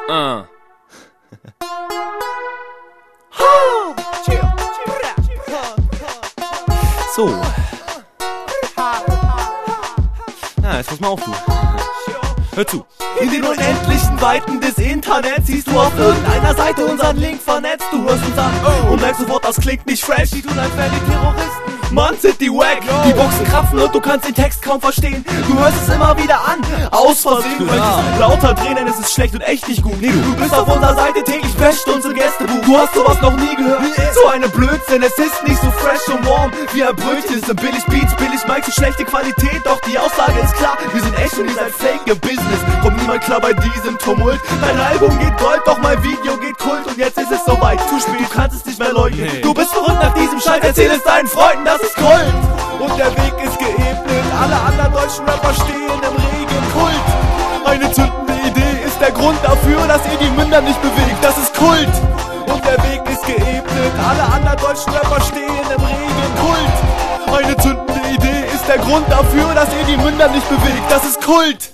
So. Na, jetzt pass mal auf, du. Hör zu. In den unendlichen Weiten des Internets siehst du auf irgendeiner Seite unseren Link vernetzt. Du hörst uns an und merkst sofort, das klingt nicht fresh. Die tun, als wären die Terroristen. Mann, sind die wack. Die Boxen kratzen und du kannst den Text kaum verstehen. Du hörst es immer wieder an, aus Versehen. Du möchtest lauter drehen, denn es ist schlecht und echt nicht gut. Du bist auf unserer Seite täglich, wäscht unser Gästebuch. Du hast sowas noch nie gehört. So eine Blödsinn, es ist nicht so fresh und warm wie ein Brötchen. Es sind billig Beats, billig Mics, so schlechte Qualität. Doch die Aussage ist klar, wir sind echt und ihr seid fake im Business. Kommt niemand klar bei diesem Tumult. Dein Album geht Gold, doch mein Video geht Kult. Und jetzt ist es soweit, zu spät, du kannst es nicht mehr leugnen. Du bist verrückt nach diesem Scheiß, erzähl es deinen Freunden, das ist Kult. Und der Weg ist geebnet, alle anderen deutschen Rapper stehen im regen Kult. Eine zündende Idee ist der Grund dafür, dass ihr die Münder nicht bewegt, das ist Kult. Und der Weg ist geebnet, alle anderen deutschen Rapper stehen im regen Kult. Eine zündende Idee ist der Grund dafür, dass ihr die Münder nicht bewegt, das ist Kult.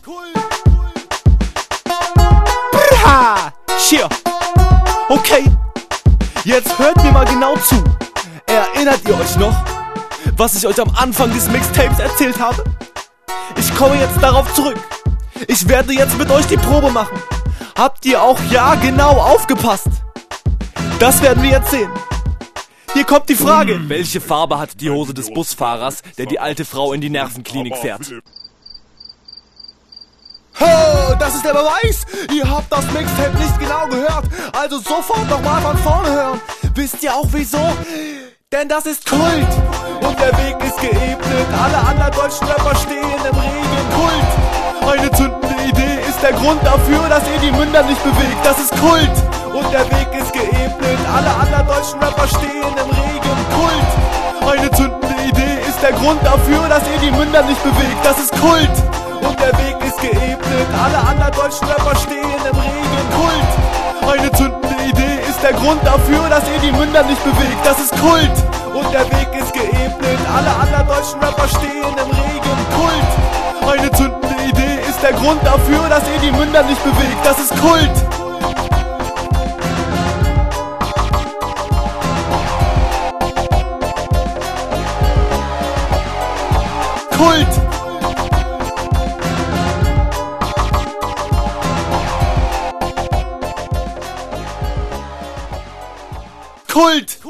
Brrrha! Cheer! Okay, jetzt hört mir mal genau zu. Erinnert ihr euch noch, was ich euch am Anfang des Mixtapes erzählt habe? Ich komme jetzt darauf zurück. Ich werde jetzt mit euch die Probe machen. Habt ihr auch ja genau aufgepasst? Das werden wir jetzt sehen. Hier kommt die Frage. Welche Farbe hat die Hose des Busfahrers, der die alte Frau in die Nervenklinik fährt? Oh, das ist der Beweis. Ihr habt das Mixtape nicht genau gehört. Also sofort nochmal von vorne hören. Wisst ihr auch wieso? Denn das ist Kult. Und der Weg ist geebnet, alle anderen deutschen Rapper stehen im regen Kult. Eine zündende Idee ist der Grund dafür, dass ihr die Münder nicht bewegt, das ist Kult. Und der Weg ist geebnet, alle anderen deutschen Rapper stehen im regen Kult. Eine zündende Idee ist der Grund dafür, dass ihr die Münder nicht bewegt, das ist Kult. Und der Weg ist geebnet, alle anderen deutschen Rapper stehen im regen Kult. Eine zündende Idee ist der Grund dafür, dass ihr die Münder nicht bewegt, das ist Kult. Und der Weg ist geebnet, alle anderen deutschen Rapper stehen im regen Kult. Eine zündende Idee ist der Grund dafür, dass ihr die Münder nicht bewegt, das ist Kult. Kult. Kult!